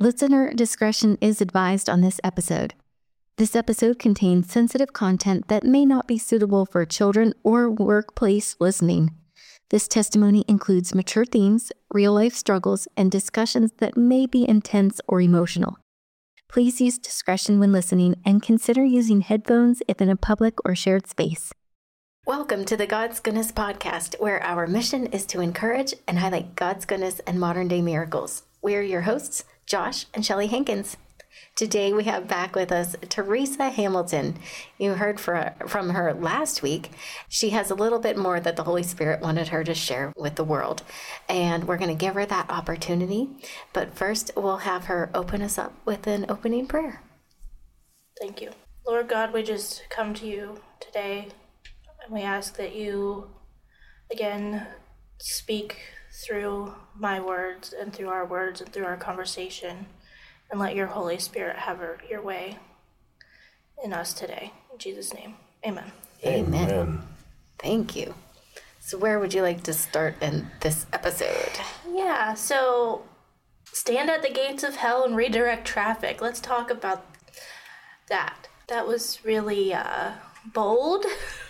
Listener discretion is advised on this episode. This episode contains sensitive content that may not be suitable for children or workplace listening. This testimony includes mature themes, real-life struggles, and discussions that may be intense or emotional. Please use discretion when listening and consider using headphones if in a public or shared space. Welcome to the God's Goodness Podcast, where our mission is to encourage and highlight God's goodness and modern-day miracles. We're your hosts, Josh and Shelley Hankins. Today we have back with us Teresa Hamilton. You heard from her last week. She has a little bit more that the Holy Spirit wanted her to share with the world, and we're going to give her that opportunity. But first, we'll have her open us up with an opening prayer. Thank you. Lord God, we just come to you today, and we ask that you, again, speak through my words and through our words and through our conversation, and let your Holy Spirit have your way in us today. In Jesus' name, amen. Amen. Thank you. So where would you like to start in this episode? Yeah, so stand at the gates of hell and redirect traffic. Let's talk about that. That was really bold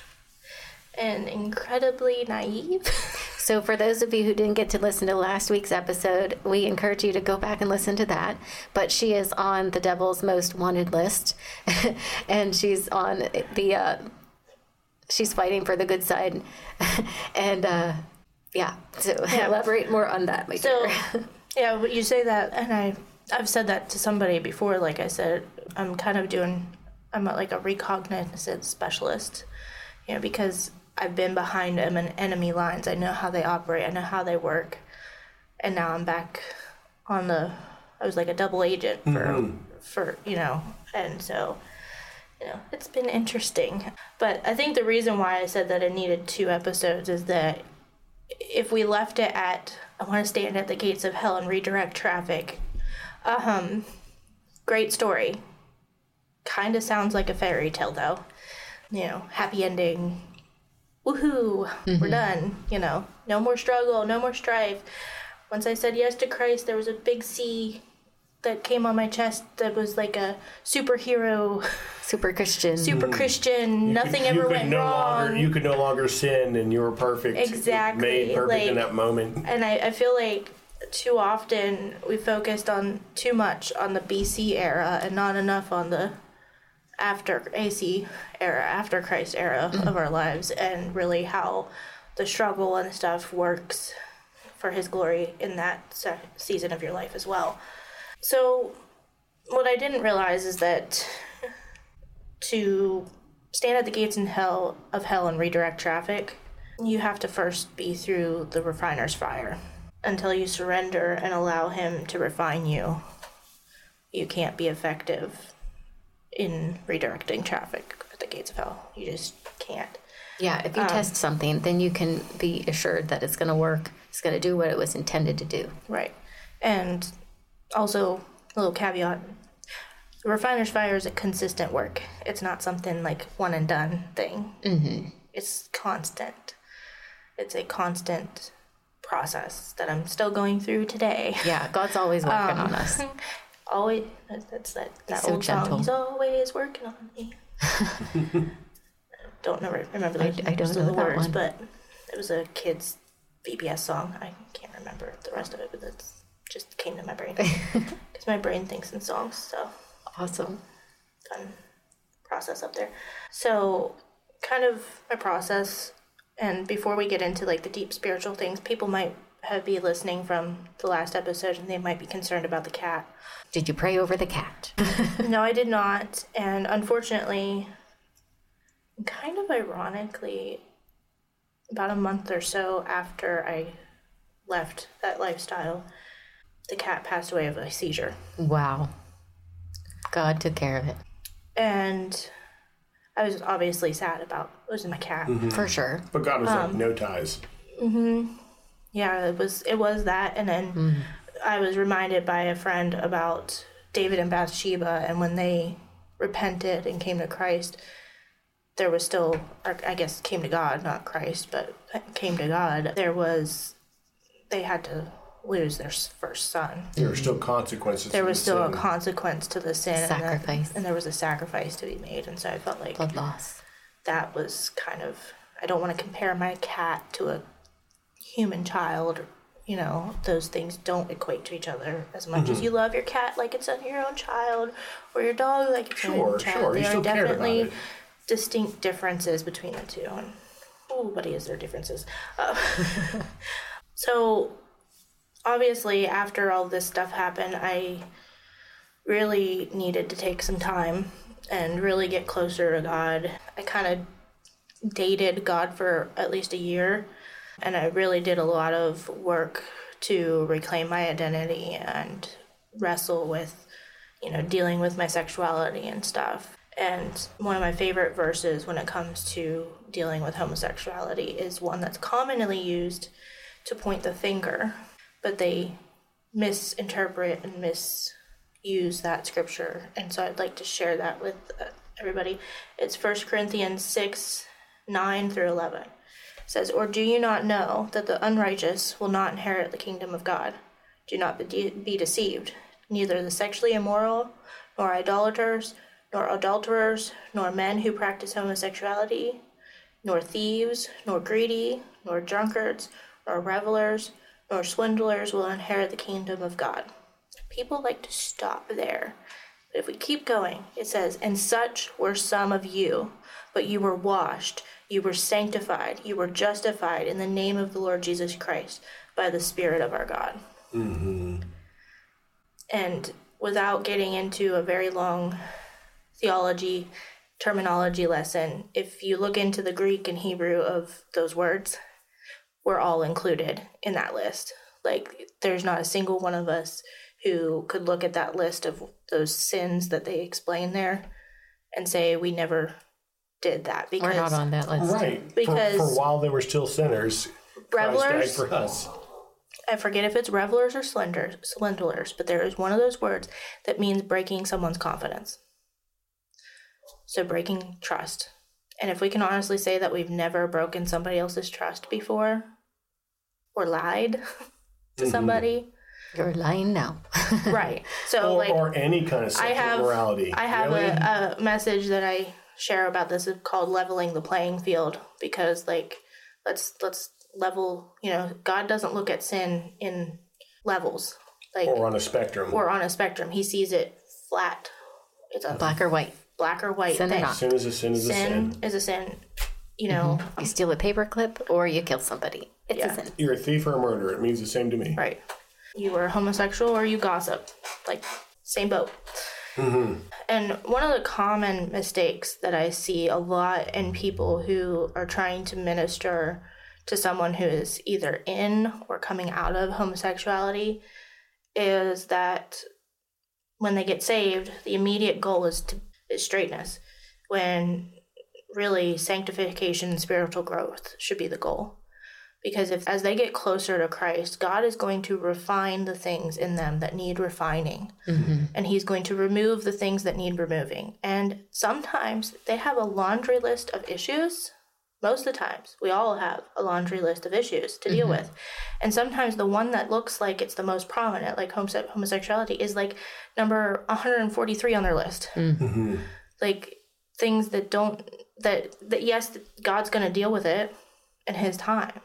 and incredibly naive. So for those of you who didn't get to listen to last week's episode, we encourage you to go back and listen to that. But she is on the devil's most wanted list, and she's on she's fighting for the good side. And elaborate more on that, my dear. Yeah, you say that, and I've said that to somebody before. Like I said, I'm like a recognizance specialist, because I've been behind enemy lines. I know how they operate. I know how they work. And now I'm back I was like a double agent for and so, it's been interesting. But I think the reason why I said that I needed 2 episodes is that if we left it at, I want to stand at the gates of hell and redirect traffic, great story. Kind of sounds like a fairy tale though. Happy ending. Woohoo, we're done, no more struggle, no more strife. Once I said yes to Christ, there was a big C that came on my chest that was like a superhero. Super Christian, nothing ever went wrong. You could no longer sin, and you were perfect. Exactly. Made perfect in that moment. And I feel like too often we focused on too much on the BC era and not enough on the after AC era, after Christ era of our lives, and really how the struggle and stuff works for his glory in that season of your life as well. So what I didn't realize is that to stand at the gates of hell and redirect traffic, you have to first be through the refiner's fire. Until you surrender and allow him to refine you, you can't be effective in redirecting traffic at the gates of hell. You just can't. Yeah, if you test something, then you can be assured that it's going to work. It's going to do what it was intended to do. Right. And also, a little caveat, the refiner's fire is a consistent work. It's not something like one and done thing. Mm-hmm. It's constant. It's a constant process that I'm still going through today. Yeah, God's always working on us. Always, that's that so old gentle song. He's always working on me. Don't remember the words, one. but it was a kid's VBS song. I can't remember the rest of it, but it just came to my brain because my brain thinks in songs. So awesome, fun process up there. So, kind of my process, and before we get into like the deep spiritual things, people might be listening from the last episode and they might be concerned about the cat. Did you pray over the cat? No, I did not. And unfortunately, kind of ironically, about a month or so after I left that lifestyle, the cat passed away of a seizure. Wow. God took care of it. And I was obviously sad about losing my cat. Mm-hmm. For sure. But God was like, no ties. Mm-hmm. Yeah, it was that. And then I was reminded by a friend about David and Bathsheba, and when they repented and came to Christ, there was still, or I guess came to God, not Christ, but came to God. They had to lose their first son. There were still consequences. There was still a consequence to the sin. Sacrifice. And there was a sacrifice to be made. And so I felt like blood loss. That was kind of, I don't want to compare my cat to a human child. You know, those things don't equate to each other as much as you love your cat like it's your own child, or your dog like it's your own child. Sure, there you are still care about definitely it. distinct differences between the two. And buddy, is there differences? So, obviously, after all this stuff happened, I really needed to take some time and really get closer to God. I kind of dated God for at least a year, and I really did a lot of work to reclaim my identity and wrestle with, you know, dealing with my sexuality and stuff. And one of my favorite verses when it comes to dealing with homosexuality is one that's commonly used to point the finger, but they misinterpret and misuse that scripture. And so I'd like to share that with everybody. It's 1 Corinthians 6, 9 through 11. It says, "Or do you not know that the unrighteous will not inherit the kingdom of God? Do not be deceived. Neither the sexually immoral, nor idolaters, nor adulterers, nor men who practice homosexuality, nor thieves, nor greedy, nor drunkards, nor revelers, nor swindlers will inherit the kingdom of God." People like to stop there. But if we keep going, it says, "And such were some of you, but you were washed, you were sanctified, you were justified in the name of the Lord Jesus Christ by the Spirit of our God." Mm-hmm. And without getting into a very long theology, terminology lesson, if you look into the Greek and Hebrew of those words, we're all included in that list. Like, there's not a single one of us who could look at that list of those sins that they explain there and say we never did that, because we're not on that list. Right. Because for while they were still sinners, revelers, Christ died for us. I forget if it's revelers or swindlers, but there is one of those words that means breaking someone's confidence. So breaking trust. And if we can honestly say that we've never broken somebody else's trust before or lied to somebody. You're lying now. Right. So or any kind of sexual morality. I have really? a message that I share about this called leveling the playing field, because like let's level, you know, God doesn't look at sin in levels. Like, or on a spectrum. He sees it flat. It's a black or white. Black or white sin thing. Sin is a sin is a sin. Sin is a sin. You know. You steal a paperclip or you kill somebody. It's a sin. You're a thief or a murderer. It means the same to me. Right. You were homosexual or you gossip. Like, same boat. Mm-hmm. And one of the common mistakes that I see a lot in people who are trying to minister to someone who is either in or coming out of homosexuality is that when they get saved, the immediate goal is straightness, when really sanctification and spiritual growth should be the goal. Because as they get closer to Christ, God is going to refine the things in them that need refining. Mm-hmm. And he's going to remove the things that need removing. And sometimes they have a laundry list of issues. Most of the times, we all have a laundry list of issues to deal with. And sometimes the one that looks like it's the most prominent, like homosexuality, is like number 143 on their list. Mm-hmm. Like things that yes, God's going to deal with it in his time.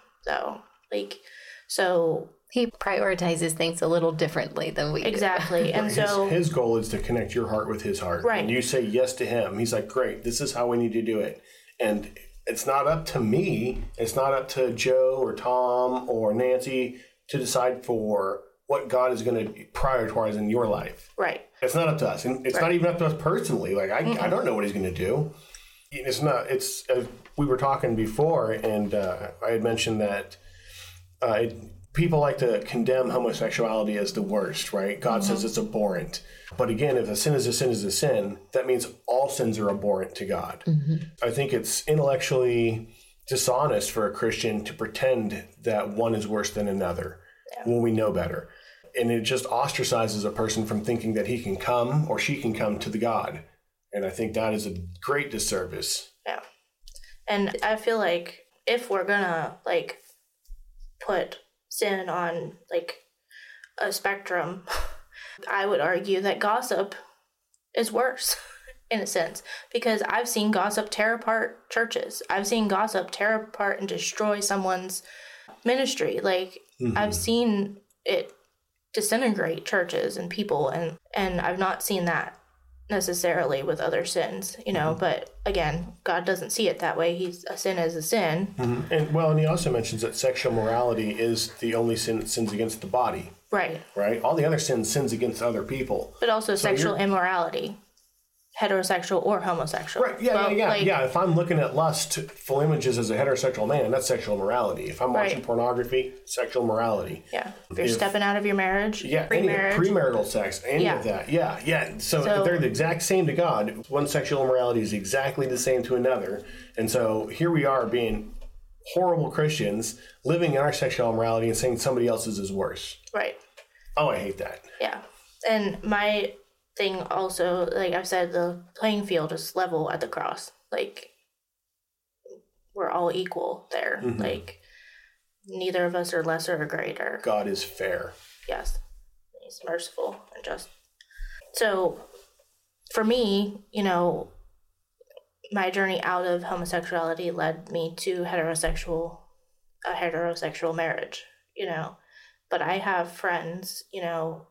So he prioritizes things a little differently than we do. Exactly. And so his goal is to connect your heart with his heart. Right. And you say yes to him. He's like, great, this is how we need to do it. And it's not up to me. It's not up to Joe or Tom or Nancy to decide for what God is going to prioritize in your life. Right. It's not up to us. And it's not even up to us personally. Like, I don't know what he's going to do. It's not, it's, we were talking before, and I had mentioned that people like to condemn homosexuality as the worst, right? God says it's abhorrent. But again, if a sin is a sin is a sin, that means all sins are abhorrent to God. Mm-hmm. I think it's intellectually dishonest for a Christian to pretend that one is worse than another when we know better. And it just ostracizes a person from thinking that he can come or she can come to the God. And I think that is a great disservice. Yeah. And I feel like if we're gonna like put sin on like a spectrum, I would argue that gossip is worse in a sense, because I've seen gossip tear apart churches. I've seen gossip tear apart and destroy someone's ministry. Like, I've seen it disintegrate churches and people, and I've not seen that necessarily with other sins, you know, but again, God doesn't see it that way. A sin is a sin. And he also mentions that sexual morality is the only sin that sins against the body. Right. All the other sins against other people. But also sexual immorality, heterosexual or homosexual. Right. Yeah. If I'm looking at lustful images as a heterosexual man, that's sexual immorality. If I'm watching pornography, sexual morality. Yeah. If you're stepping out of your marriage, pre-marriage, premarital sex, any of that. Yeah. So they're the exact same to God. One sexual immorality is exactly the same to another. And so here we are being horrible Christians living in our sexual immorality and saying somebody else's is worse. Right. Oh, I hate that. Yeah. And my thing also, like I've said, the playing field is level at the cross. Like, we're all equal there. Like, neither of us are lesser or greater. God is fair. Yes. He's merciful and just. So, for me, you know, my journey out of homosexuality led me to a heterosexual marriage, you know. But I have friends, you know,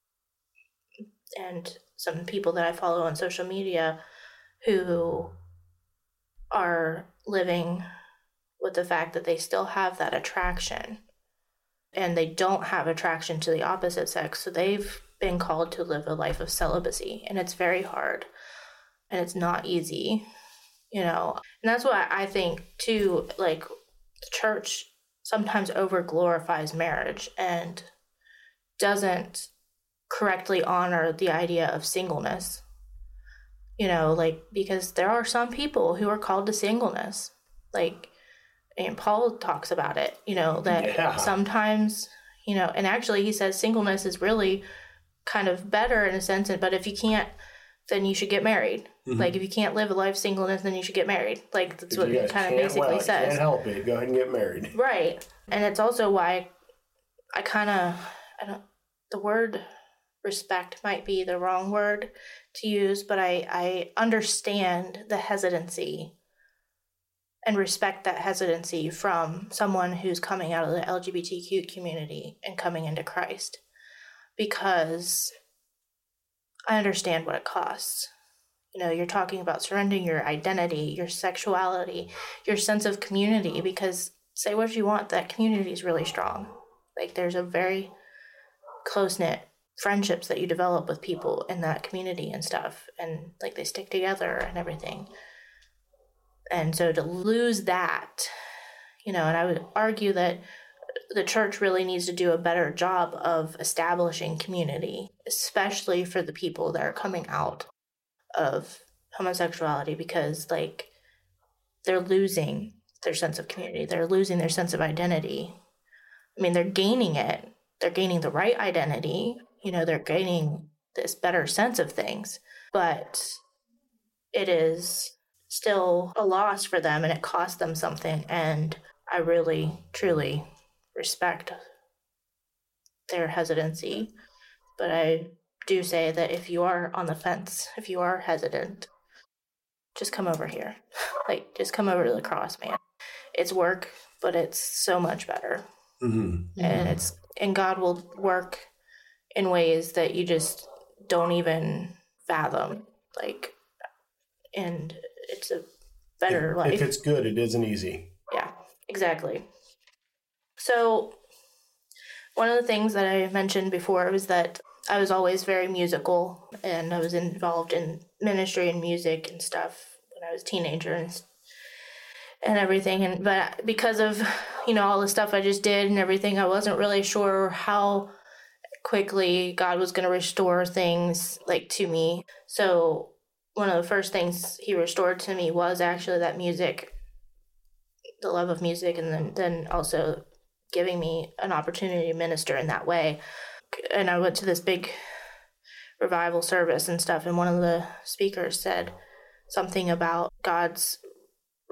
and some people that I follow on social media who are living with the fact that they still have that attraction and they don't have attraction to the opposite sex. So they've been called to live a life of celibacy, and it's very hard and it's not easy, you know. And that's why I think too, like, the church sometimes over glorifies marriage and doesn't correctly honor the idea of singleness, you know, like, because there are some people who are called to singleness, like, and Paul talks about it, you know, that sometimes, you know, and actually he says singleness is really kind of better in a sense, but if you can't, then you should get married. Like, if you can't live a life of singleness, then you should get married. Like, that's what it kind of basically says. Can't help it, go ahead and get married. Right. And it's also why the word respect might be the wrong word to use, but I understand the hesitancy and respect that hesitancy from someone who's coming out of the LGBTQ community and coming into Christ, because I understand what it costs. You know, you're talking about surrendering your identity, your sexuality, your sense of community, because say what you want, that community is really strong. Like, there's a very close-knit friendships that you develop with people in that community and stuff, and like they stick together and everything. And so to lose that, you know, and I would argue that the church really needs to do a better job of establishing community, especially for the people that are coming out of homosexuality, because like they're losing their sense of community. They're losing their sense of identity. I mean, they're gaining it. They're gaining the right identity. You know, they're gaining this better sense of things, but it is still a loss for them and it costs them something. And I really, truly respect their hesitancy. But I do say that if you are on the fence, if you are hesitant, just come over here. Like, just come over to the cross, man. It's work, but it's so much better. And God will work in ways that you just don't even fathom. Like, and it's a better life. If it's good, it isn't easy. Yeah, exactly. So one of the things that I mentioned before was that I was always very musical, and I was involved in ministry and music and stuff when I was a teenager and everything. But because of, you know, all the stuff I just did and everything, I wasn't really sure how quickly God was going to restore things like to me. So one of the first things he restored to me was actually that music, the love of music, and then also giving me an opportunity to minister in that way. And I went to this big revival service and stuff, and one of the speakers said something about God's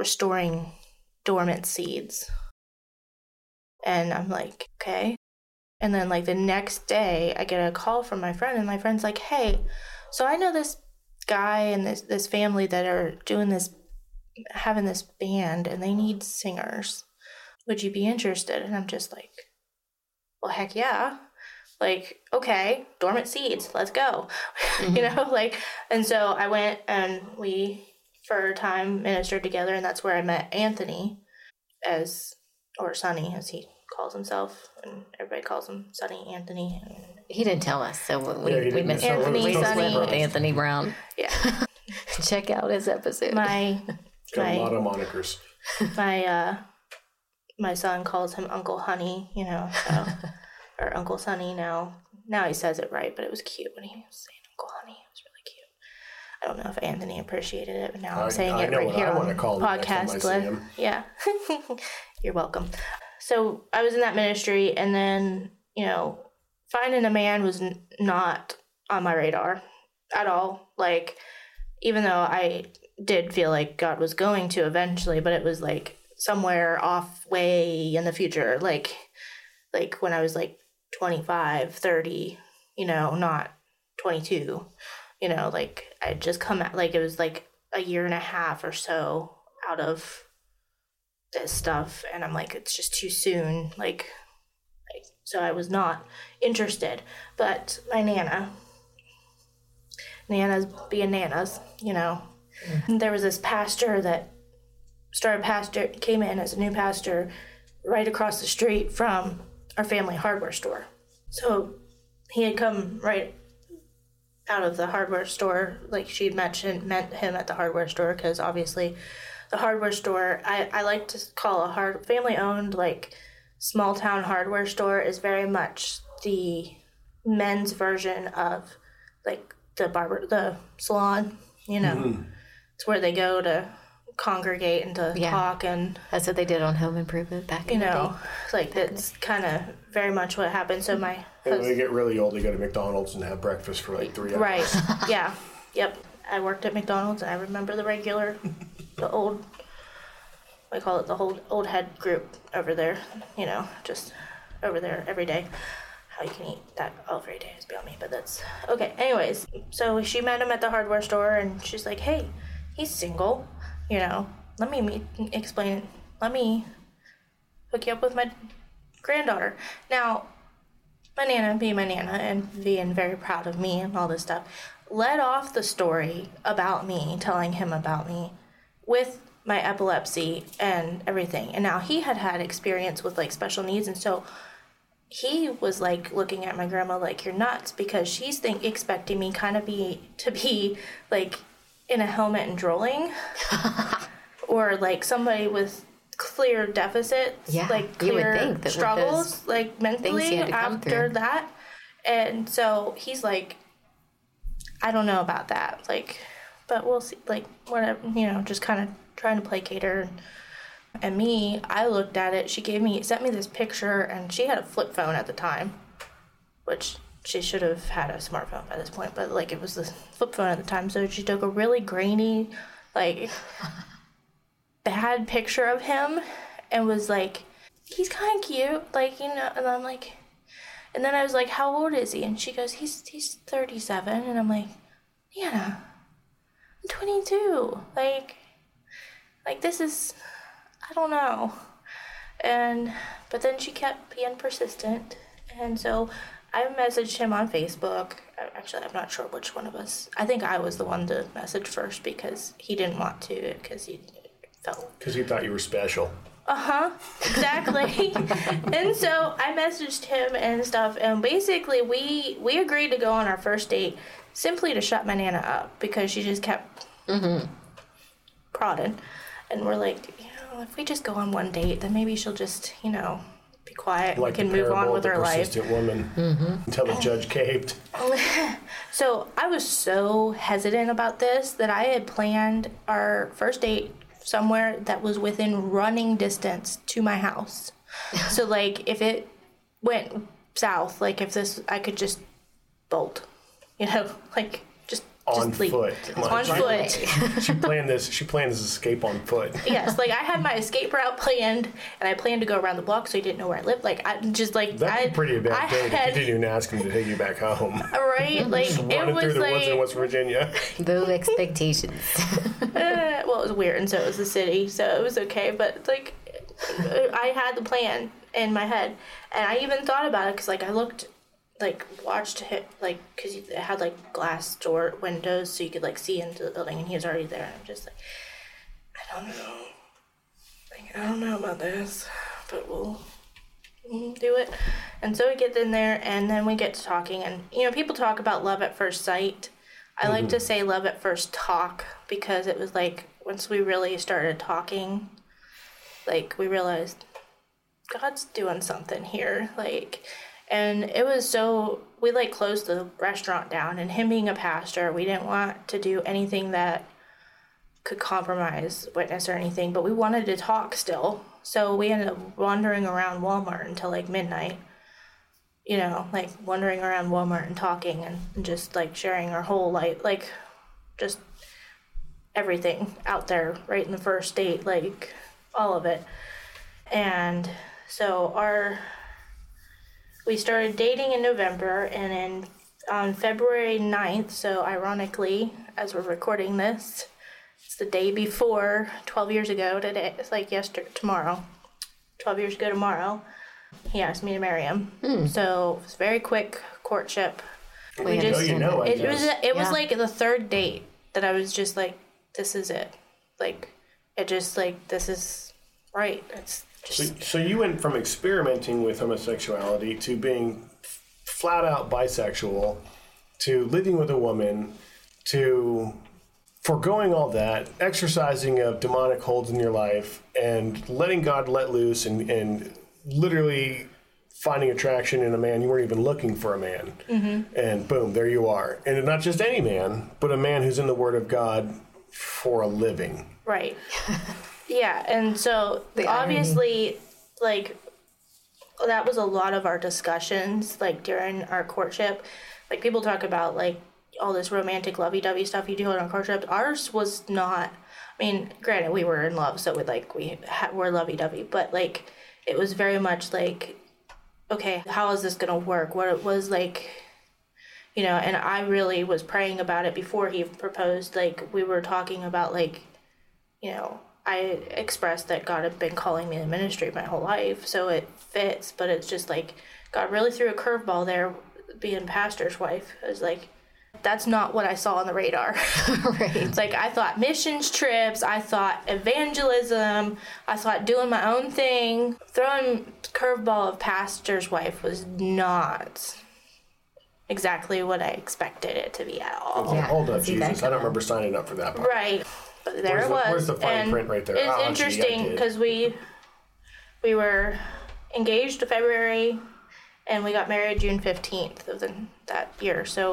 restoring dormant seeds. And I'm like, okay. And then like the next day I get a call from my friend, and my friend's like, hey, so I know this guy and this family that are having this band, and they need singers. Would you be interested? And I'm just like, well, heck yeah. Like, okay, Dormant Seeds, let's go. Mm-hmm. And so I went, and we, for a time, ministered together, and that's where I met Anthony, or Sonny, as he calls himself, and everybody calls him Sonny Anthony. He didn't tell us, so we met Anthony, Sonny, with Anthony Brown. Yeah. Check out his episode. Got a lot of monikers. My son calls him Uncle Honey, so, or Uncle Sonny now. Now he says it right, but it was cute when he was saying Uncle Honey. It was really cute. I don't know if Anthony appreciated it, but now I'm saying it right here on the podcast. Yeah. You're welcome. So I was in that ministry, and then, finding a man was not on my radar at all. Like, even though I did feel like God was going to eventually, but it was like somewhere off way in the future. Like when I was like 25, 30, not 22, like I'd just come out, like it was like a year and a half or so out of this stuff, and I'm like, it's just too soon, so I was not interested. But my Nana's being Nanas, Mm-hmm. There was this pastor that came in as a new pastor right across the street from our family hardware store. So he had come right out of the hardware store, like she had met him at the hardware store, because obviously the hardware store, I like to call a family-owned, like, small-town hardware store is very much the men's version of, like, the salon, Mm-hmm. It's where they go to congregate and to talk, and that's what they did on Home Improvement back in the day. Like, that's kind of very much what happened. So my when they get really old, they go to McDonald's and have breakfast for like 3 hours. Right. Yeah. Yep. I worked at McDonald's, and I remember the old, I call it the whole old head group over there, just over there every day. How you can eat that every day is beyond me, but that's okay. Anyways, so she met him at the hardware store, and she's like, hey, he's single, let me hook you up with my granddaughter. Now, my Nana, being my Nana and being very proud of me and all this stuff, led off the story about me, telling him about me with my epilepsy and everything. And now he had experience with like special needs, and so he was like looking at my grandma like, you're nuts, because she's expecting me kind of to be like in a helmet and drooling or like somebody with clear deficits, like clear struggles, like mentally after that. And so he's like, I don't know about that, like, but we'll see, like, whatever, just kind of trying to placate her. And me, I looked at it, sent me this picture, and she had a flip phone at the time, which she should have had a smartphone by this point, but like it was the flip phone at the time. So she took a really grainy, like, bad picture of him and was like, he's kind of cute, like, and I'm like, and then I was like, how old is he? And she goes, he's 37. And I'm like, yeah, I'm 22. Like this is, I don't know. But then she kept being persistent. And so I messaged him on Facebook. Actually, I'm not sure which one of us. I think I was the one to message first, because he didn't want to, because he felt... Because he thought you were special. Uh-huh, exactly. And so I messaged him and stuff, and basically we agreed to go on our first date simply to shut my Nana up, because she just kept prodding. And we're like, if we just go on one date, then maybe she'll just, be quiet, and we can move on with her life. Persistent woman until the judge caved. So I was so hesitant about this that I had planned our first date somewhere that was within running distance to my house. So, like, if it went south, like, I could just bolt, like, just on just leave. foot. On foot. She planned this escape on foot. Yes, like I had my escape route planned, and I planned to go around the block, so he didn't know where I lived. Like I just like That'd be pretty bad day if you didn't even ask him to take you back home. Right, like Just it running was through the like woods in West Virginia. Low expectations. well, it was weird, and so it was the city, so it was okay. But like, I had the plan in my head, and I even thought about it because like I watched it, like, because it had like glass door windows, so you could like see into the building, and he was already there, and I'm just like, I don't know about this, but we'll do it. And so we get in there, and then we get to talking, and people talk about love at first sight. I like to say love at first talk, because it was like once we really started talking, like we realized God's doing something here, like. And it was we like closed the restaurant down, and him being a pastor, we didn't want to do anything that could compromise witness or anything, but we wanted to talk still. So we ended up wandering around Walmart until like midnight, like wandering around Walmart and talking and just like sharing our whole life, like just everything out there right in the first date, like all of it. And so we started dating in November, and on February 9th, so ironically, as we're recording this, it's the day before, 12 years ago today, it's like tomorrow, 12 years ago tomorrow, he asked me to marry him. So it was a very quick courtship. It was like the third date that I was just like, this is it. Like, it just like, this is right. It's just... So you went from experimenting with homosexuality to being flat out bisexual, to living with a woman, to foregoing all that, exercising of demonic holds in your life, and letting God let loose, and literally finding attraction in a man you weren't even looking for a man. And boom, there you are. And not just any man, but a man who's in the Word of God for a living. Right. Yeah, and so obviously, like, that was a lot of our discussions, like, during our courtship. Like, people talk about, like, all this romantic lovey-dovey stuff you do on our courtship. Ours was not, I mean, granted, we were in love, so we're lovey-dovey, but, like, it was very much like, okay, how is this going to work? What it was like, and I really was praying about it before he proposed. Like, we were talking about, like, I expressed that God had been calling me to ministry my whole life, so it fits, but it's just like, God really threw a curveball there, being pastor's wife. It was like, that's not what I saw on the radar. Right. It's like, I thought missions trips, I thought evangelism, I thought doing my own thing. Throwing curveball of pastor's wife was not exactly what I expected it to be at all. Yeah, Hold up, Jesus. I don't remember signing up for that part. Right. But there it was. Where's the fine print right there? It's interesting because we were engaged in February, and we got married June 15th of that year. So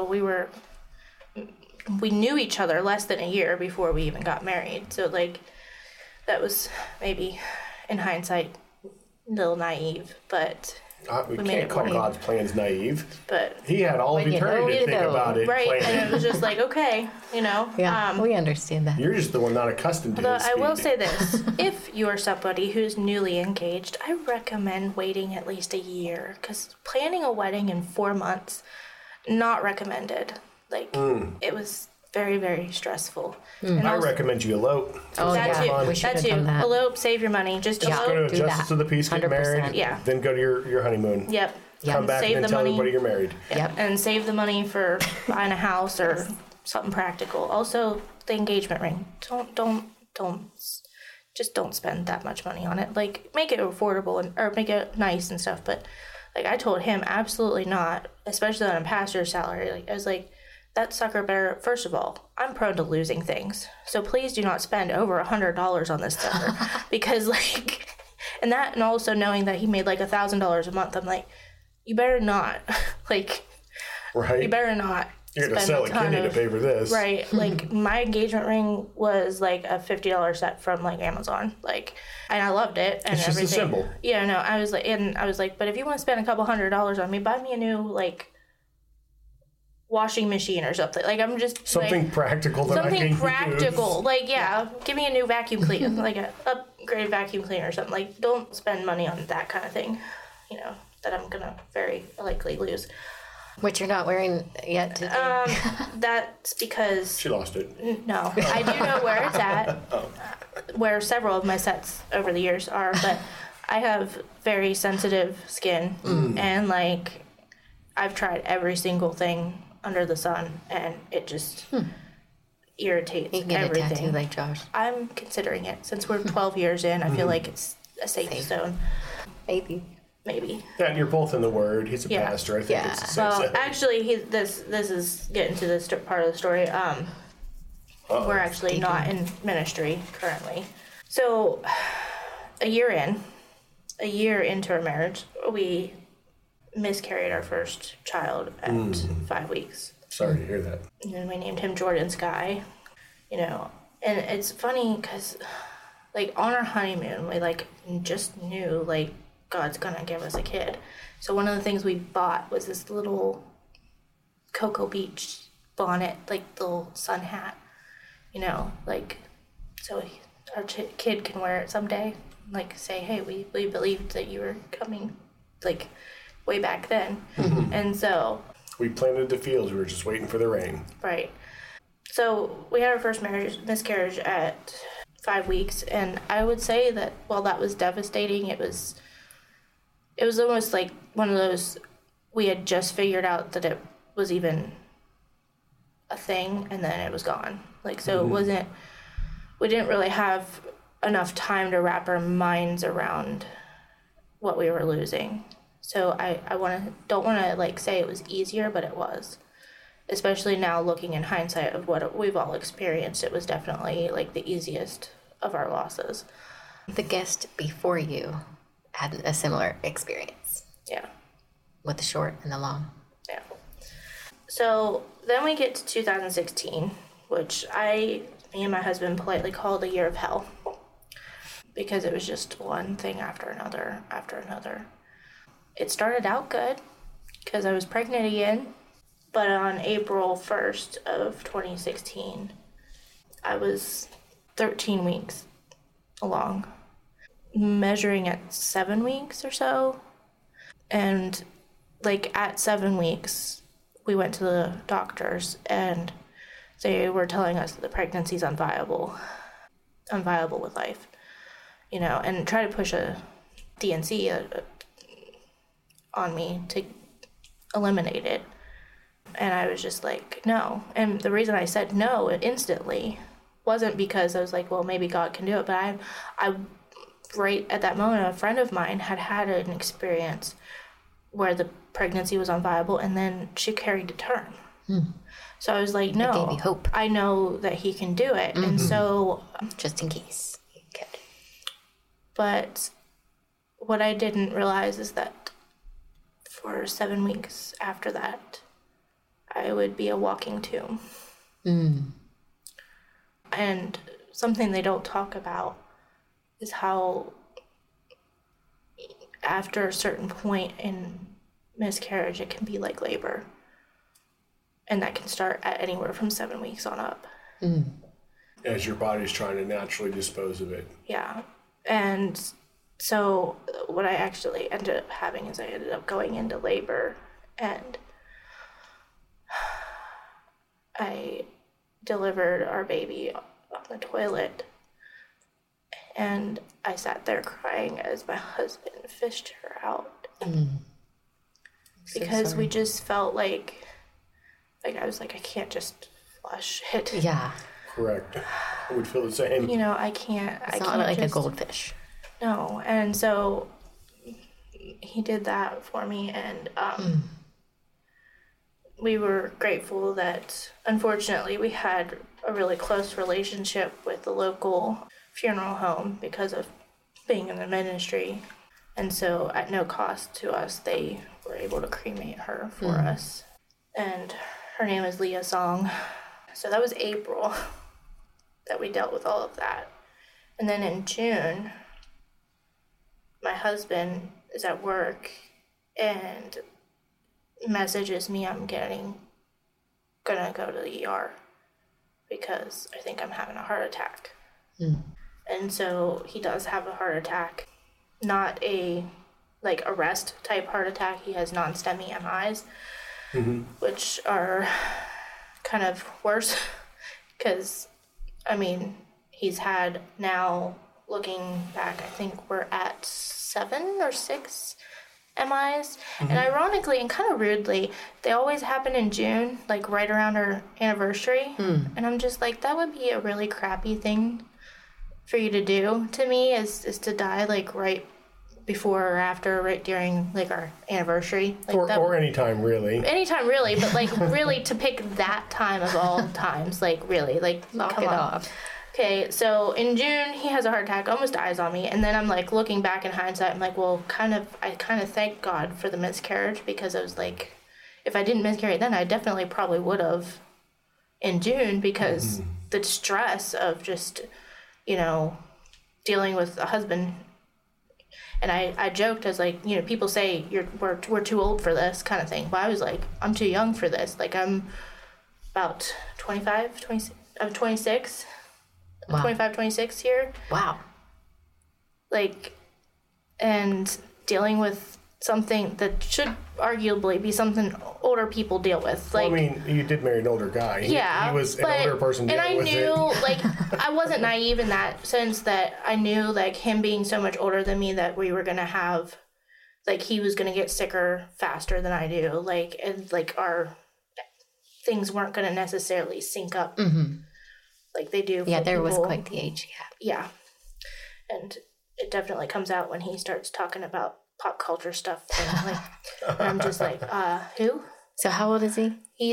we knew each other less than a year before we even got married. So, like, that was maybe, in hindsight, a little naive, but... we can't call God's plans naive. But he had all of eternity to think about it. Right, planning. and it was just like, okay, Yeah, we understand that. You're just the one not accustomed to Although his I will speed. say this, if you are somebody who's newly engaged, I recommend waiting at least a year, because planning a wedding in 4 months, not recommended. Like, it was very, very stressful. And I also, recommend you elope. Oh, that yeah. too. We should That have too. done that. Elope, save your money. Just Yeah. elope. Go to do Justice that. of the Peace, get 100%. married, Yeah. then go to your honeymoon. Yep. Come back Save and the then tell money. everybody you're married. Yep. And save the money for buying a house or something practical. Also, the engagement ring. Just don't spend that much money on it. Like, make it affordable or make it nice and stuff. But, like, I told him absolutely not, especially on a pastor's salary. Like, I was like, that sucker better, first of all, I'm prone to losing things. So please do not spend over $100 on this sucker. Because, like, and also knowing that he made like $1,000 a month, I'm like, you better not. Like, Right? you better not. You're going to spend sell a ton kidney to of- pay for this. Right. Like, my engagement ring was like a $50 set from like Amazon. Like, and I loved it and It's just a everything. symbol. Yeah, no, I was like, but if you want to spend a couple $100 on me, buy me a new like washing machine or something. Like, I'm just something like, practical that I can practical. use. Like, give me a new vacuum cleaner, like a upgraded vacuum cleaner or something. Like, don't spend money on that kind of thing, you know, that I'm gonna very likely lose. Which you're not wearing yet today. That's because She lost it. no, I do know where it's at, where several of my sets over the years are, but I have very sensitive skin, and like, I've tried every single thing under the sun, and it just irritates You can get everything. a tattoo like Josh. I'm considering it. Since we're 12 years in, I feel like it's a safe zone. Maybe. Maybe. Yeah, and you're both in the Word. He's a Yeah. pastor. I think Yeah. it's the same Well, thing. actually, this is getting to this part of the story. We're actually not in ministry currently. So, a year into our marriage, we miscarried our first child at 5 weeks. Sorry to hear that. And then we named him Jordan Sky, you know. And it's funny because, like, on our honeymoon, we, like, just knew, like, God's gonna give us a kid. So one of the things we bought was this little Cocoa Beach bonnet, like, little sun hat, you know, like, so our kid can wear it someday. Like, say, hey, we believed that you were coming, like, way back then. And so... We planted the fields. We were just waiting for the rain. Right. So we had our first miscarriage at 5 weeks, and I would say that while that was devastating, it was almost like one of those, we had just figured out that it was even a thing, and then it was gone. Like, so it wasn't, we didn't really have enough time to wrap our minds around what we were losing. So I don't want to like say it was easier, but it was. Especially now looking in hindsight of what we've all experienced, it was definitely like the easiest of our losses. The guest before you had a similar experience Yeah. with the short and the long. Yeah. So then we get to 2016, which me and my husband politely called a year of hell, because it was just one thing after another after another. It started out good because I was pregnant again, but on April 1st of 2016, I was 13 weeks along, measuring at 7 weeks or so. And like at 7 weeks, we went to the doctors and they were telling us that the pregnancy's unviable with life, you know, and try to push a DNC on me to eliminate it. And I was just like, no. And the reason I said no instantly wasn't because I was like, well, maybe God can do it. But I right at that moment, a friend of mine had an experience where the pregnancy was unviable, and then she carried to term. So I was like, no, gave you hope. I know that he can do it. And so... Just in case you could. But what I didn't realize is that for 7 weeks after that, I would be a walking tomb. And something they don't talk about is how after a certain point in miscarriage, it can be like labor. And that can start at anywhere from 7 weeks on up. As your body's trying to naturally dispose of it. Yeah. And so what I actually ended up having is I ended up going into labor, and I delivered our baby on the toilet, and I sat there crying as my husband fished her out. Because we just felt like I was like, I can't just flush it. Yeah. Correct. I would feel the same. You know, I can't. It's not like just, a goldfish. No, and so he did that for me, and we were grateful that, unfortunately, we had a really close relationship with the local funeral home because of being in the ministry, and so at no cost to us, they were able to cremate her for us, and her name is Leah Song. So that was April that we dealt with all of that, and then in June, my husband is at work and messages me I'm getting gonna go to the ER because I think I'm having a heart attack. And so he does have a heart attack, not a like arrest type heart attack. He has non-STEMI MIs, which are kind of worse because, I mean, he's had now, looking back, I think we're at 7 or 6 MIs. And ironically and kind of rudely, they always happen in June, like right around our anniversary. And I'm just like, that would be a really crappy thing for you to do to me, is to die like right before or after, right during like our anniversary. Like or anytime really. Anytime really, but like really to pick that time of all times, like really, like Knock come it on. off. Okay, so in June he has a heart attack, almost dies on me, and then I'm like looking back in hindsight, I'm like, well, I kind of thank God for the miscarriage, because I was like, if I didn't miscarry then, I definitely probably would have in June, because the stress of just, you know, dealing with a husband. And I joked, I was like, you know, people say we're too old for this kind of thing, but I was like, I'm too young for this. Like, I'm about 25, 26, I'm 26. Wow. 25, 26 here. Wow. Like, and dealing with something that should arguably be something older people deal with. Like, Well, I mean, you did marry an older guy. yeah, He was an but- older person dealing with And I knew, it. like, I wasn't naive in that sense, that I knew, like, him being so much older than me, that we were going to have, like, he was going to get sicker faster than I do. Like, and, like, our things weren't going to necessarily sync up like they do for Yeah, there was people. quite the age gap. Yeah. And it definitely comes out when he starts talking about pop culture stuff. And, like, and I'm just like, who? So how old is he?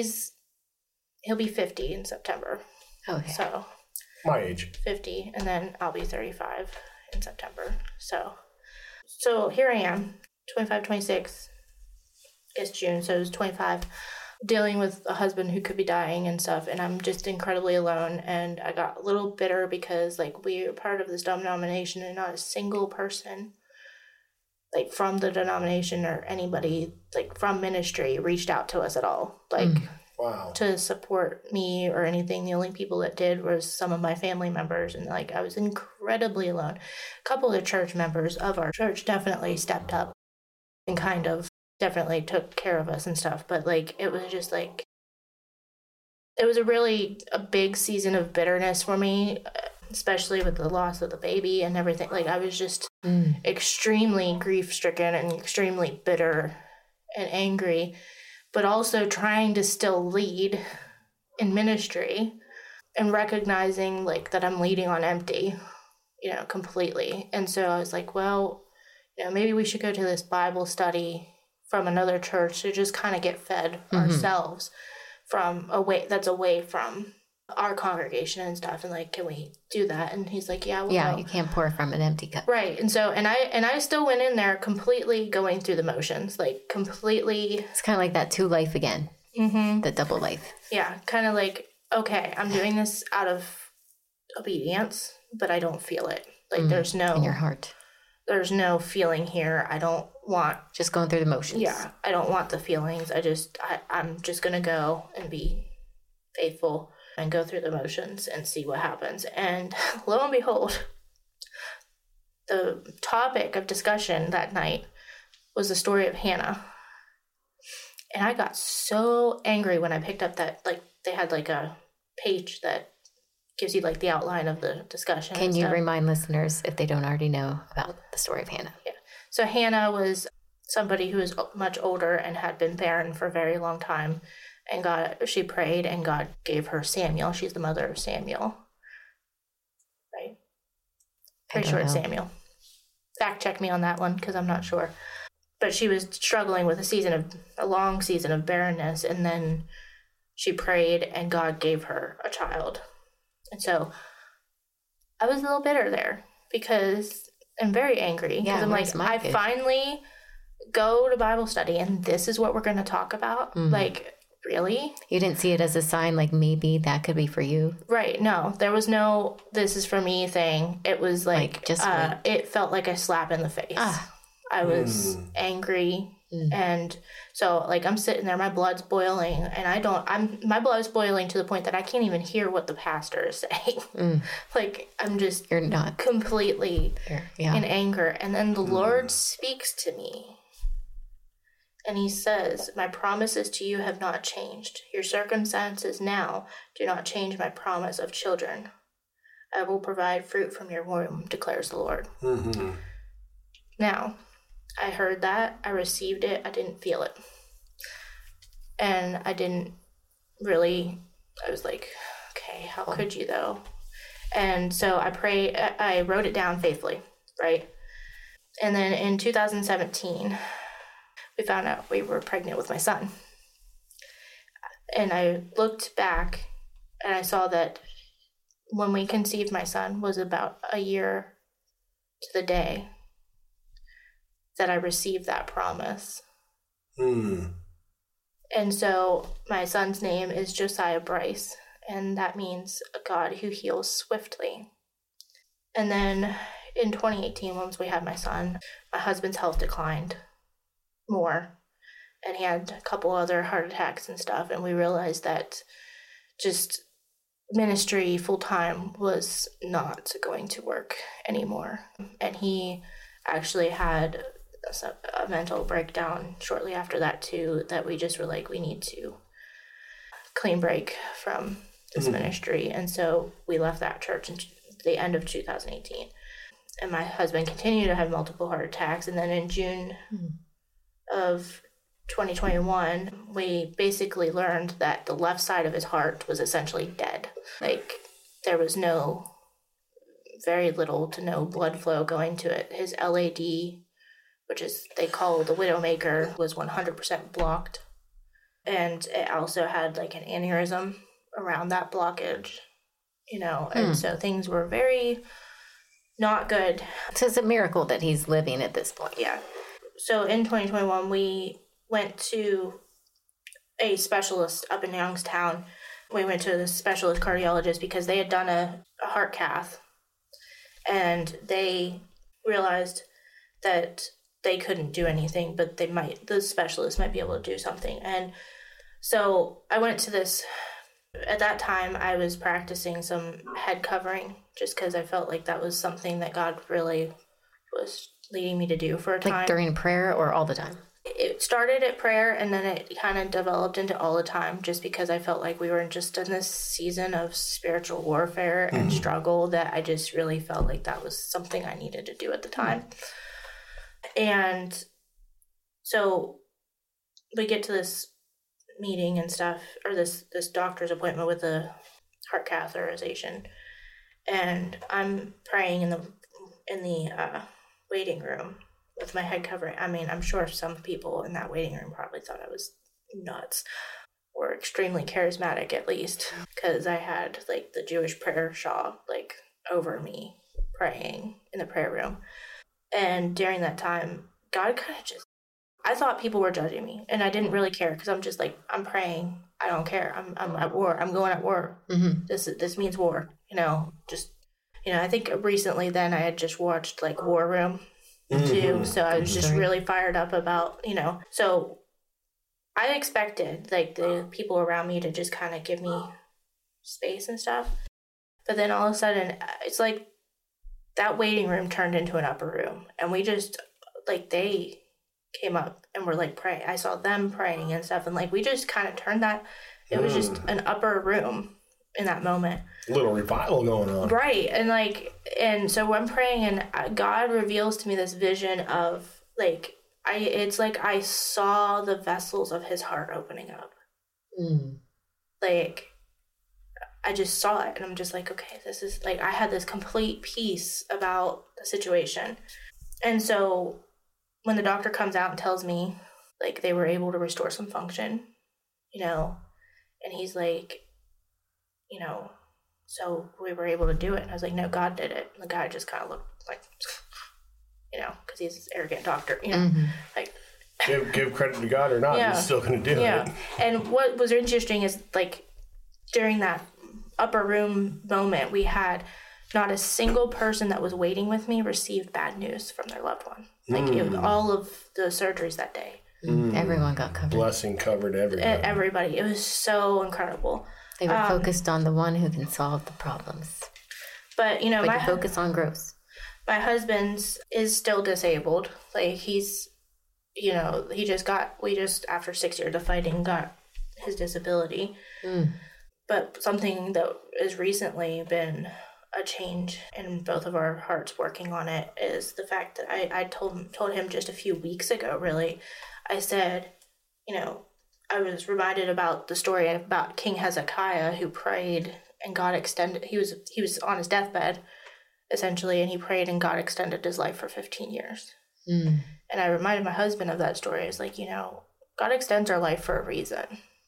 He'll be 50 in September. Okay. So My age. 50, and then I'll be 35 in September. So here I am, 25, 26. It's June, so it was 25. Dealing with a husband who could be dying and stuff, and I'm just incredibly alone. And I got a little bitter because, like, we are part of this denomination, and not a single person, like, from the denomination or anybody, like, from ministry reached out to us at all, like, Wow. to support me or anything. The only people that did was some of my family members, and, like, I was incredibly alone. A couple of the church members of our church definitely stepped up and kind of definitely took care of us and stuff, but, like, it was just like, it was a big season of bitterness for me, especially with the loss of the baby and everything. Like, I was just extremely grief stricken and extremely bitter and angry, but also trying to still lead in ministry and recognizing, like, that I'm leading on empty, you know, completely. And so I was like, well, you know, maybe we should go to this Bible study from another church to just kind of get fed ourselves from away from our congregation and stuff. And, like, can we do that? And he's like, yeah, we'll go. You can't pour from an empty cup. Right. And so, and I still went in there completely going through the motions, like, completely. It's kind of like that 2 life again. The double life. Yeah. Kind of like, okay, I'm doing this out of obedience, but I don't feel it. Like, there's no, In your heart. there's no feeling here. I don't want, Just going through the motions. yeah, I don't want the feelings. I'm just going to go and be faithful and go through the motions and see what happens. And lo and behold, the topic of discussion that night was the story of Hannah. And I got so angry when I picked up that, like, they had, like, a page that gives you, like, the outline of the discussion. Can and you stuff. remind listeners, if they don't already know, about the story of Hannah? Yeah. So Hannah was somebody who was much older and had been barren for a very long time. And she prayed, and God gave her Samuel. She's the mother of Samuel. Right? Pretty sure it's Samuel. Fact check me on that one, because I'm not sure. But she was struggling with a long season of barrenness, and then she prayed, and God gave her a child. And so I was a little bitter there, because I'm very angry. Because I'm like, I finally go to Bible study, and this is what we're going to talk about? Like, really? You didn't see it as a sign, like, maybe that could be for you? Right. No, there was no this is for me thing. It was like, just it felt like a slap in the face. I was angry And so, like, I'm sitting there, my blood's boiling, and my blood's boiling to the point that I can't even hear what the pastor is saying. Like, I'm just You're not completely in anger. And then the Lord speaks to me. And he says, my promises to you have not changed. Your circumstances now do not change my promise of children. I will provide fruit from your womb, declares the Lord. Mm-hmm. Now, I heard that. I received it. I didn't feel it. And I was like, okay, how could you though? And so I wrote it down faithfully, right? And then in 2017, we found out we were pregnant with my son. And I looked back and I saw that when we conceived my son was about a year to the day that I received that promise. And so my son's name is Josiah Bryce, and that means a God who heals swiftly. And then in 2018, once we had my son, my husband's health declined more, and he had a couple other heart attacks and stuff, and we realized that just ministry full-time was not going to work anymore. And he actually had a mental breakdown shortly after that too, that we just were like, we need to clean break from this ministry. And so we left that church in the end of 2018. And my husband continued to have multiple heart attacks. And then in June of 2021, we basically learned that the left side of his heart was essentially dead. Like, there was very little to no blood flow going to it. His LAD, which is they call the Widowmaker, was 100% blocked. And it also had like an aneurysm around that blockage, and so things were very not good. So it's a miracle that he's living at this point. Yeah. So in 2021, we went to a specialist up in Youngstown. We went to the specialist cardiologist because they had done a heart cath, and they realized that they couldn't do anything, but the specialist might be able to do something. And so I went to this. At that time, I was practicing some head covering just because I felt like that was something that God really was leading me to do for a time. Like during prayer or all the time? It started at prayer, and then it kind of developed into all the time, just because I felt like we were just in this season of spiritual warfare and struggle that I just really felt like that was something I needed to do at the time. And so we get to this meeting and stuff, or this doctor's appointment with the heart catheterization, and I'm praying in the waiting room with my head covering. I mean, I'm sure some people in that waiting room probably thought I was nuts, or extremely charismatic at least, because I had like the Jewish prayer shawl like over me praying in the prayer room. And during that time, God kind of I thought people were judging me, and I didn't really care, because I'm just like, I'm praying. I don't care. I'm at war. I'm going at war. This means war. I think recently then I had just watched like War Room too, so I was just really fired up about, So I expected like the people around me to just kind of give me space and stuff, but then all of a sudden it's like that waiting room turned into an upper room, and we just like they came up and were like praying. I saw them praying and stuff, and like we just kind of turned that. It was just an upper room in that moment. A little revival going on, right? And so I'm praying, and God reveals to me this vision of like it's like I saw the vessels of His heart opening up. Like I just saw it, and I'm just like, okay, this is like I had this complete peace about the situation. And so when the doctor comes out and tells me like they were able to restore some function, and he's like, so we were able to do it. And I was like, no, God did it. And the guy just kind of looked like, because he's this arrogant doctor, like give credit to God or not, he's still going to do it. And what was interesting is like during that upper room moment, we had not a single person that was waiting with me received bad news from their loved one. Like all of the surgeries that day, Everyone got covered. Blessing covered everybody. Everybody. It was so incredible. They were focused on the one who can solve the problems. But, you you focus on growth. My husband's is still disabled. Like, he's, we just, after 6 years of fighting, got his disability. But something that has recently been a change in both of our hearts working on it is the fact that I told him just a few weeks ago, really. I said, I was reminded about the story about King Hezekiah, who prayed and God extended. He was on his deathbed, essentially, and he prayed and God extended his life for 15 years. And I reminded my husband of that story. It's like, God extends our life for a reason.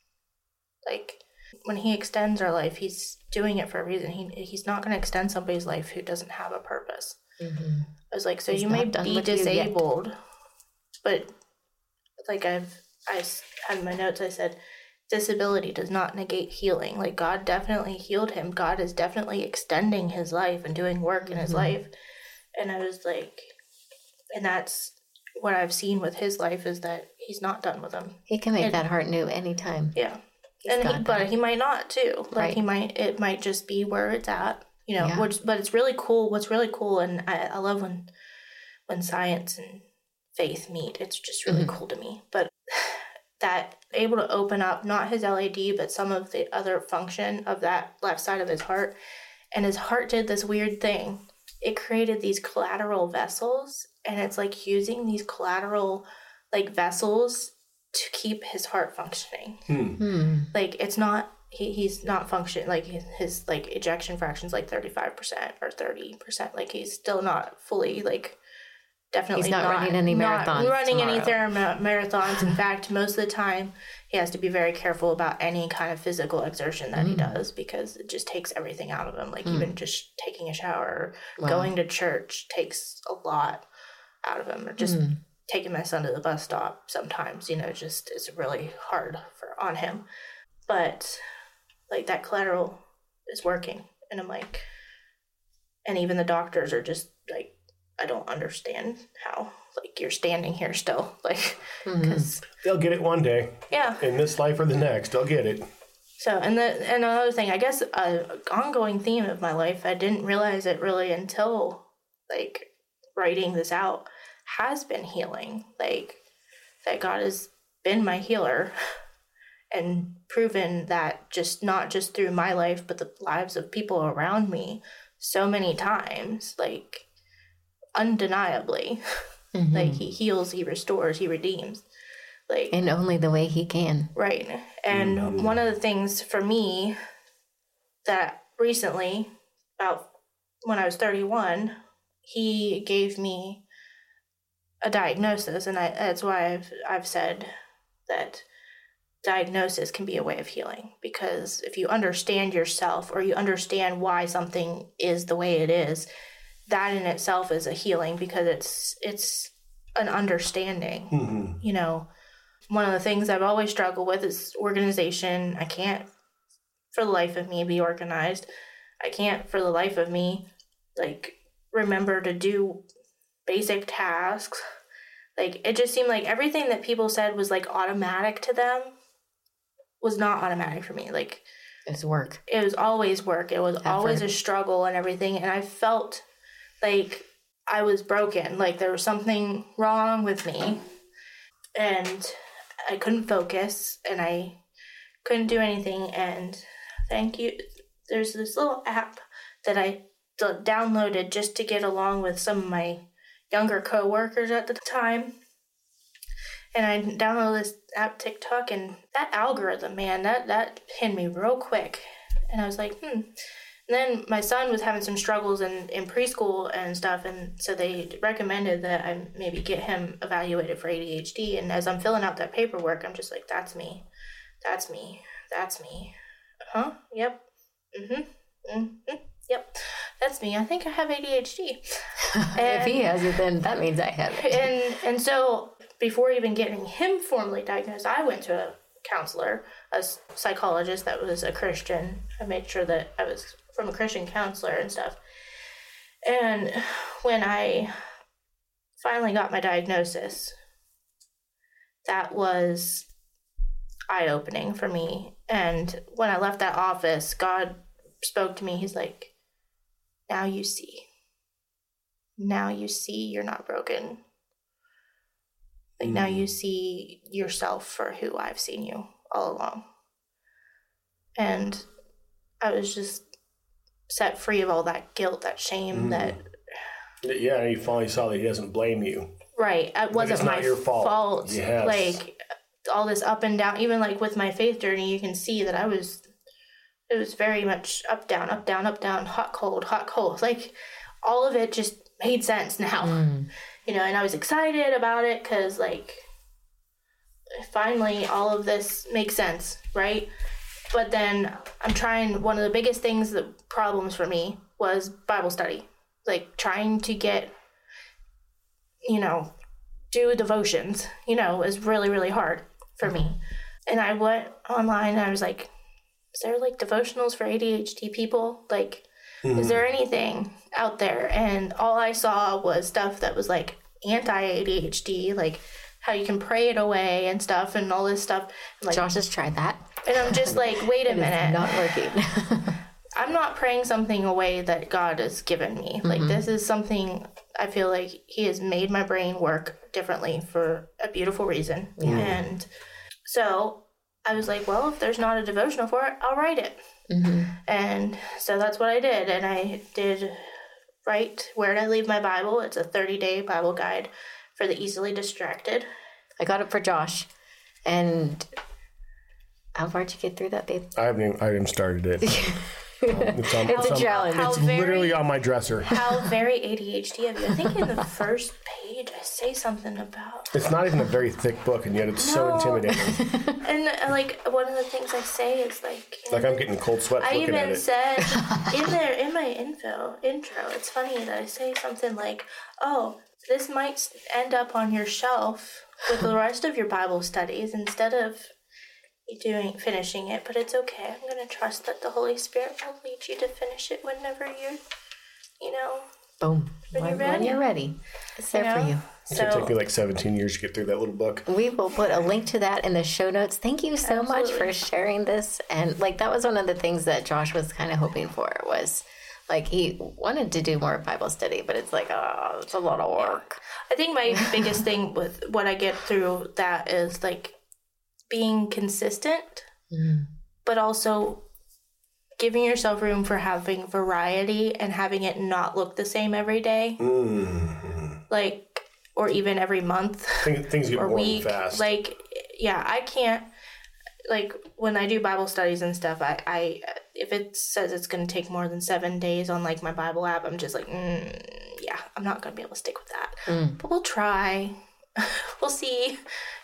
Like, when he extends our life, he's doing it for a reason. He's not going to extend somebody's life who doesn't have a purpose. I was like, so you may be disabled, but like I had in my notes, I said, disability does not negate healing. Like, God definitely healed him. God is definitely extending his life and doing work in his life. And I was like, and that's what I've seen with his life, is that he's not done with him. He can make that heart new anytime. Yeah. But he might not too. Like, it might just be where it's at, but it's really cool. What's really cool. And I love when science and faith meet. It's just really cool to me. But that able to open up not his LAD, but some of the other function of that left side of his heart. And his heart did this weird thing. It created these collateral vessels, and it's like using these collateral vessels to keep his heart functioning. Like, it's not, he's not functioning, like his ejection fraction's 35% or 30%. Like, he's still not fully definitely he's not running any marathons. Not running any marathons. In fact, most of the time he has to be very careful about any kind of physical exertion that he does, because it just takes everything out of him. Like, even just taking a shower, going to church takes a lot out of him, or just taking my son to the bus stop sometimes, just it's really hard on him. But that collateral is working, and I'm like, and even the doctors are just like, I don't understand how you're standing here still, because they'll get it one day. Yeah. In this life or the next, they'll get it. So, and another thing, I guess, an ongoing theme of my life, I didn't realize it really until writing this out, has been healing. That God has been my healer and proven that not just through my life, but the lives of people around me so many times, undeniably. He heals, he restores, he redeems. In only the way he can. Right. And one of the things for me that recently, about when I was 31, he gave me a diagnosis, and that's why I've said that diagnosis can be a way of healing, because if you understand yourself, or you understand why something is the way it is, that in itself is a healing, because it's an understanding. One of the things I've always struggled with is organization. I can't for the life of me be organized. I can't for the life of me remember to do basic tasks. It just seemed like everything that people said was automatic to them was not automatic for me. It's work. It was always work. It was always a struggle and everything. And I felt like I was broken. There was something wrong with me, and I couldn't focus, and I couldn't do anything. And thank you. There's this little app that I downloaded just to get along with some of my younger coworkers at the time. And I downloaded this app, TikTok, and that algorithm, man, that pinned me real quick. And I was like, And then my son was having some struggles in preschool and stuff, and so they recommended that I maybe get him evaluated for ADHD. And as I'm filling out that paperwork, I'm just like, that's me. That's me. That's me. Huh? Yep. Yep. That's me. I think I have ADHD. If he has it, then that means I have it. And so before even getting him formally diagnosed, I went to a counselor, a psychologist that was a Christian. I made sure that I was from a Christian counselor and stuff. And when I finally got my diagnosis, that was eye-opening for me. And when I left that office, God spoke to me. He's like, now you see. Now you see you're not broken. Like, now you see yourself for who I've seen you all along. And I was just set free of all that guilt, that shame, that... Yeah, you finally saw that he doesn't blame you. Right. It wasn't my your fault. Yes. Like, all this up and down, even like with my faith journey, you can see that it was very much up, down, hot, cold. Like, all of it just made sense now. You know, and I was excited about it because, like, finally all of this makes sense, right? But then I'm trying, one of the biggest things, the problems for me was Bible study. Like, trying to get, you know, do devotions, you know, is really, really hard for me. And I went online and I was like, is there, like, devotionals for ADHD people? Like, is there anything out there? And all I saw was stuff that was, like, anti-ADHD, like how you can pray it away and stuff and all this stuff. Like, Josh has tried that. And I'm just like, wait a minute. It's not working. I'm not praying something away that God has given me. Like, this is something I feel like he has made my brain work differently for a beautiful reason. Yeah. And so I was like, well, if there's not a devotional for it, I'll write it. And so that's what I did. And I did write Where Did I Leave My Bible? It's a 30-day Bible guide for the easily distracted. I got it for Josh. And how far did you get through that, babe? I haven't started it. It's a challenge. It's literally on my dresser. How very ADHD of you. I think in the first page I say something about... It's not even a very thick book, and yet it's so intimidating. And, like, one of the things I say is, like... It's like I'm getting cold sweats looking at it. I even said, in my intro, it's funny that I say something like, oh, this might end up on your shelf with the rest of your Bible studies instead of... finishing it, but it's okay. I'm going to trust that the Holy Spirit will lead you to finish it whenever you're, boom. When you're ready. It's there for you. It's going to take me like 17 years to get through that little book. We will put a link to that in the show notes. Thank you so much for sharing this. And, like, that was one of the things that Josh was kind of hoping for was, like, he wanted to do more Bible study, but it's like, oh, it's a lot of work. I think my biggest thing with what I get through that is, like, being consistent, but also giving yourself room for having variety and having it not look the same every day. Like, or even every month. Things get boring fast. Like, yeah, I can't, like, when I do Bible studies and stuff, I if it says it's going to take more than 7 days on, like, my Bible app, I'm just like, yeah, I'm not going to be able to stick with that. But we'll try. We'll see,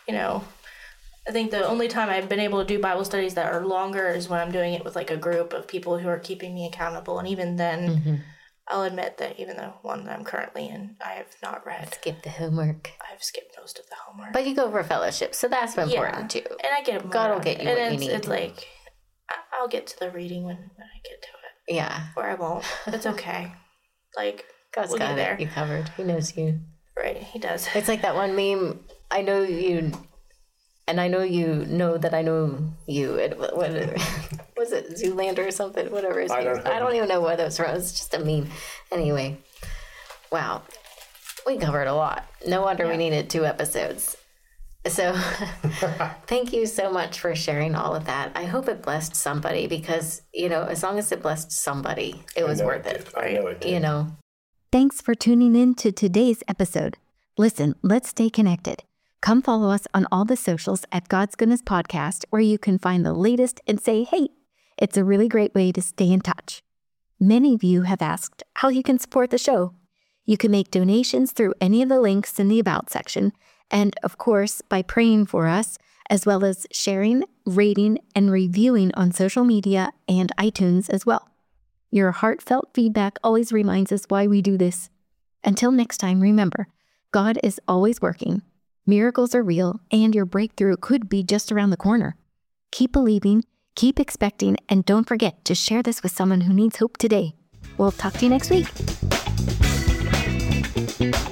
I think the only time I've been able to do Bible studies that are longer is when I'm doing it with, like, a group of people who are keeping me accountable. And even then, I'll admit that even the one that I'm currently in, I have not read. Skip the homework. I've skipped most of the homework. But you go for fellowship, so that's important, too. And I get more. God will get you what you need. It's like, I'll get to the reading when I get to it. Yeah. Or I won't. It's okay. Like, God's got it. You covered. He knows you. Right, he does. It's like that one meme, I know you... And I know you know that I know you. What was it, Zoolander or something? Whatever his name is. I don't even know what it was from. It's just a meme. Anyway, wow. We covered a lot. No wonder we needed 2 episodes. So thank you so much for sharing all of that. I hope it blessed somebody because, as long as it blessed somebody, it was worth it. I know it did. Thanks for tuning in to today's episode. Listen, let's stay connected. Come follow us on all the socials at God's Goodness Podcast, where you can find the latest and say, hey, it's a really great way to stay in touch. Many of you have asked how you can support the show. You can make donations through any of the links in the About section, and of course, by praying for us, as well as sharing, rating, and reviewing on social media and iTunes as well. Your heartfelt feedback always reminds us why we do this. Until next time, remember, God is always working. Miracles are real, and your breakthrough could be just around the corner. Keep believing, keep expecting, and don't forget to share this with someone who needs hope today. We'll talk to you next week.